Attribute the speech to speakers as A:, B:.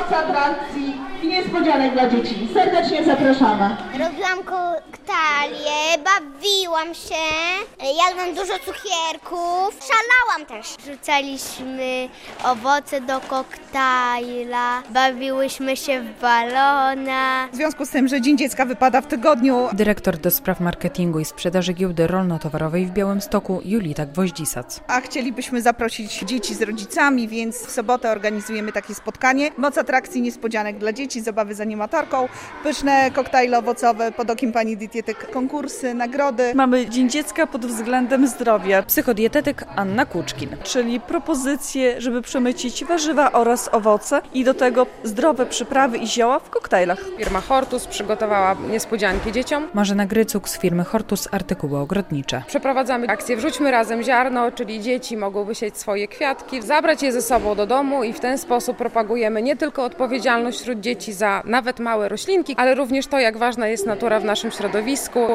A: moc atrakcji i niespodzianek dla dzieci. Serdecznie zapraszamy.
B: Robiłam koktajle, bawiłam się, jadłam dużo cukierków, szalałam też. Rzucaliśmy owoce do koktajla, bawiłyśmy się w balona.
C: W związku z tym, że Dzień Dziecka wypada w tygodniu.
D: Dyrektor do spraw marketingu i sprzedaży giełdy rolno-towarowej w Białymstoku Julita Gwoździsac.
C: A chcielibyśmy zaprosić dzieci z rodzicami, więc w sobotę organizujemy takie spotkanie. Moc atrakcji, niespodzianek dla dzieci, zabawy z animatorką, pyszne koktajle owocowe pod okiem pani dietetyk, konkursy, nagrody.
E: Mamy Dzień Dziecka pod względem zdrowia,
D: Psychodietetyk Anna Kuczkin.
E: czyli propozycje, żeby przemycić warzywa oraz owoce i do tego zdrowe przyprawy i zioła w koktajlach.
F: Firma Hortus przygotowała niespodzianki dzieciom.
D: Marzena Grycuk z firmy Hortus Artykuły Ogrodnicze.
F: Przeprowadzamy akcję Wrzućmy razem ziarno, czyli dzieci mogą wysiać swoje kwiatki, zabrać je ze sobą do domu i w ten sposób propagujemy nie tylko odpowiedzialność wśród dzieci za nawet małe roślinki, ale również to, jak ważna jest natura w naszym środowisku.